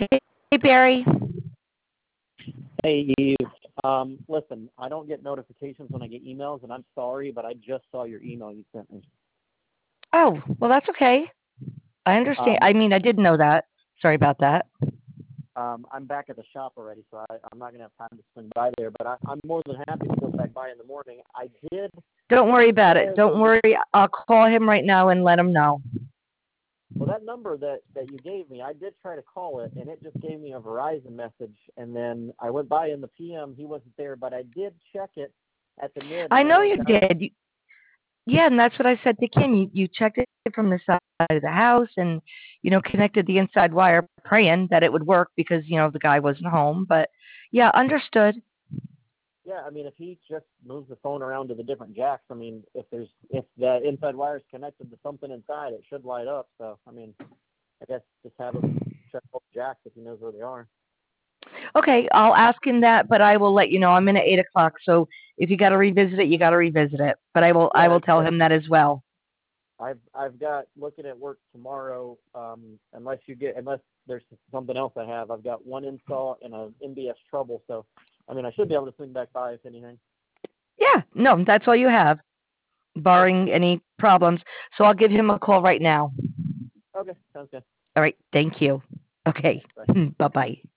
Hey, Barry. Hey, Eve. Listen, I don't get notifications when I get emails, and I'm sorry, but I just saw your email you sent me. Oh, well, that's okay. I understand. Um, I mean, I did know that. Sorry about that. I'm back at the shop already, so I'm not going to have time to swing by there, but I'm more than happy to go back by in the morning. I did Don't worry about it. try Don't the, worry. I'll call him right now and let him know. well, that number that you gave me, I did try to call it, and it just gave me a Verizon message, and then I went by in the PM, he wasn't there, but I did check it at the mid, I and it know you worked out. did. Yeah, and that's what I said to Kim. You checked it from the side of the house and, connected the inside wire praying that it would work because, the guy wasn't home. But yeah, understood. Yeah, I mean, if he just moves the phone around to the different jacks, I mean, if the inside wire is connected to something inside, it should light up. So, I mean, I guess just have him check both jacks if he knows where they are. Okay, I'll ask him that, but I will let you know. I'm in at 8 o'clock, so if you got to revisit it, you got to revisit it. But I Yeah, will tell him that as well. I've got looking at work tomorrow. Unless there's something else I have, I've got one install and a MBS trouble. So, I mean, I should be able to swing back by if anything. Yeah, no, that's all you have, Okay, barring any problems. So I'll give him a call right now. okay, sounds good. All right, thank you. Okay, Bye. bye bye.